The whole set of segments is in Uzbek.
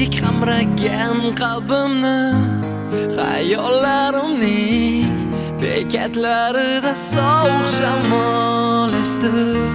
Qamragan qalbimni xayollarimning bekatlarida sovuq shamol esdi.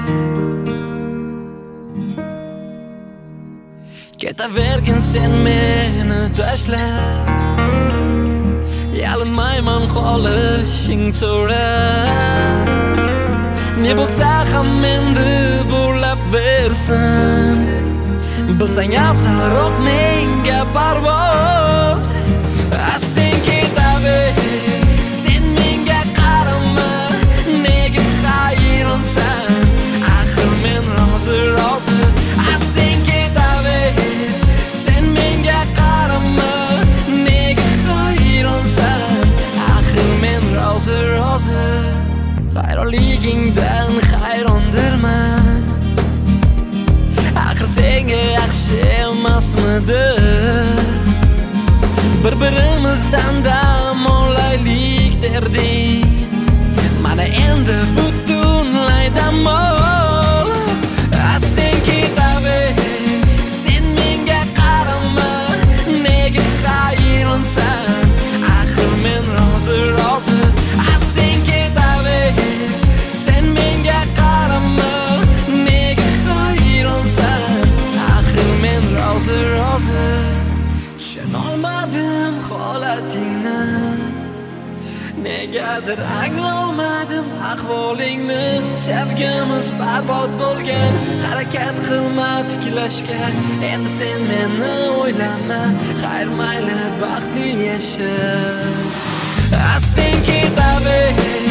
Ketavergin sen meni tashlab, yalinmayman qolishing so'rab. Ne bo'lsa ham endi bo'lab versin, bilsang afzalroq menga parvoz. Sen ketaver, sen menga qarama, nega hayronsan? Axir men rozi. Sen ketaver, sen menga qarama, nega hayronsan? Axir men rozi. Hayronligingdan hayrondirman. Axir senga yaxshi emasmidi? Bir-birimizdan dam olaylik derding. Mana endi butunlay dam ol. Sen ketaver, sen menga qarama, nega hayronsan? Axir men rozi. Sen ketaver, sen menga qarama, nega hayronsan? Axir men rozi. Tushunolmadim holatingni, negadir anglolmadim ahvolingni. Sevgimiz barbod bo'lgan, harakat qilma tiklashga. Endi sen meni o'ylama, xayr mayli baxtli yasha. Sen ketaver,